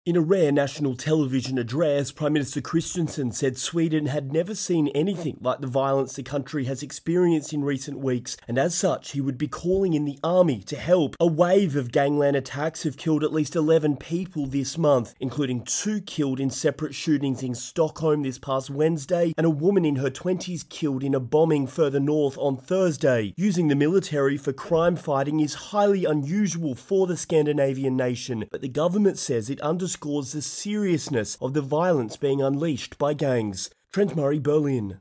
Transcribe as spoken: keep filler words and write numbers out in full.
In a rare national television address, Prime Minister Christensen said Sweden had never seen anything like the violence the country has experienced in recent weeks, and as such, he would be calling in the army to help. A wave of gangland attacks have killed at least eleven people this month, including two killed in separate shootings in Stockholm this past Wednesday, and a woman in her twenties killed in a bombing further north on Thursday. Using the military for crime fighting is highly unusual for the Scandinavian nation, but the government says it underscores the seriousness of the violence being unleashed by gangs. Trent Murray, Berlin.